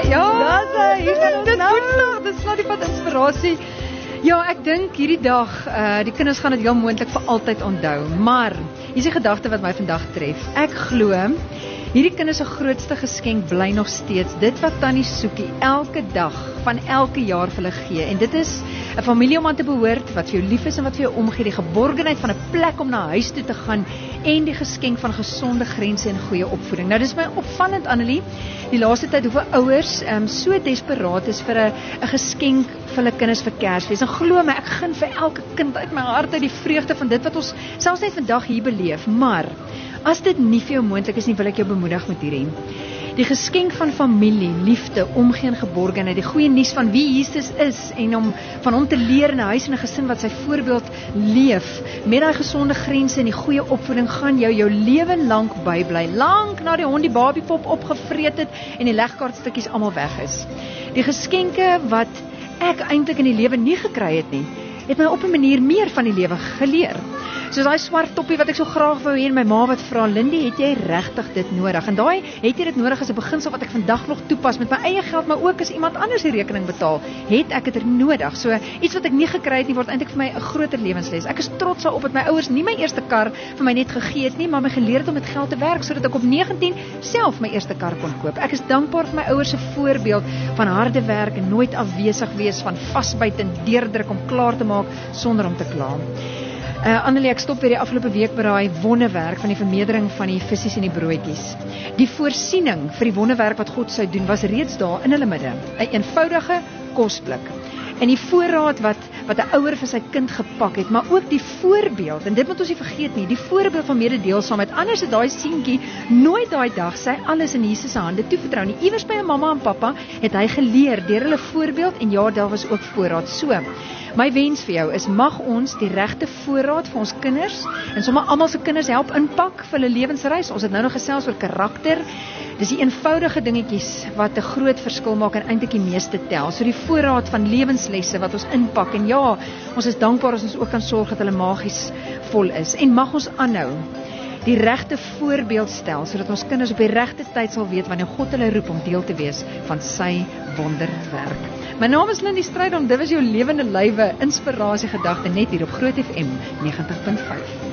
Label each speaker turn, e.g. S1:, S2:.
S1: Ja, hier gaan ons nou. Dit slaat die pad inspirasie. Ja, ek dink hierdie dag, die kinders gaan dit heel moontlik vir altyd onthou. Maar, hier is die gedagte wat my vandag tref. Ek glo, hierdie kinders se grootste geskenk bly nog steeds dit wat Tannie Soekie elke dag van elke jaar vir hulle gee. En dit is 'n familie om aan te behoort, wat vir jou lief is en wat vir jou omgee, die geborgenheid van 'n plek om na huis toe te gaan en die geskenk van gesonde grense en goeie opvoeding. Nou dis my opvallend, Annelie, die laaste tyd hoeveel ouers so desperaat is vir 'n geskenk vir hulle kinders vir Kersfees. En glo my, ek gun vir elke kind uit my hart uit die vreugde van dit wat ons selfs net vandag hier beleef. Maar as dit nie vir jou moontlik is nie, wil ek jou bemoedig met hierdie. Die geskenk van familie, liefde, omgee en geborgenheid, die goeie nuus van wie Jesus is en om van hom te leer in 'n huis en 'n gesin wat sy voorbeeld leef, met daai gesonde grense en die goeie opvoeding gaan jou lewe lank bybly, lank na die hond die babiepop opgevreet het en die legkaartstukkies almal weg is. Die geskenke wat ek eintlik in die lewe nie gekry het nie, het my op 'n manier meer van die lewe geleer. Soos daai swart toppie wat ek so graag wou hê en my ma wat vra, Lindy, het jy regtig dit nodig? En daai het jy dit nodig as 'n beginsel wat ek vandag nog toepas met my eie geld, maar ook as iemand anders die rekening betaal, het ek dit nodig. So iets wat ek nie gekry het nie, word eintlik vir my 'n groter lewensles. Ek is trots daarop dat my ouers nie my eerste kar vir my net gegee het nie, maar my geleer het om met geld te werk sodat ek op 19 self my eerste kar kon koop. Ek is dankbaar vir my ouers se voorbeeld van harde werk en nooit afwesig wees, van vasbyt en deurdruk om klaar te maak sonder om te kla. Annelie, ek stop weer die afgelope week by daai wonderwerk van die vermeerdering van die visse en die broodjies. Die voorsiening vir die wonderwerk wat God sou doen was reeds daar in hulle midde. 'n eenvoudige kosblik. En die voorraad wat 'n ouer vir sy kind gepak het, maar ook die voorbeeld, en dit moet ons nie vergeet nie, die voorbeeld van mededeelsaamheid. Anders het daai seentjie nooit daai dag sy alles in Jesus se hande toevertrou nie. Iewers by 'n mamma en pappa het hy geleer deur hulle voorbeeld, en ja, daar was ook voorraad. So, my wens vir jou is, mag ons die regte voorraad vir ons kinders, en sommer almal se kinders help inpak vir hulle lewensreis. Ons het nou nog gesels oor karakter. Dis die eenvoudige dingetjies wat 'n groot verskil maak en eintlik die meeste tel. So die voorraad van lewenslesse wat ons inpak, en ja, ons is dankbaar as ons ook kan sorg dat hulle magies vol is. En mag ons aanhou die regte voorbeeld stel, sodat ons kinders op die regte tyd sal weet wanneer God hulle roep om deel te wees van sy wonderwerk. My naam is Lindy Strydom, dit was jou lewende lywe inspirasie gedagte net hier op Groot FM 90.5.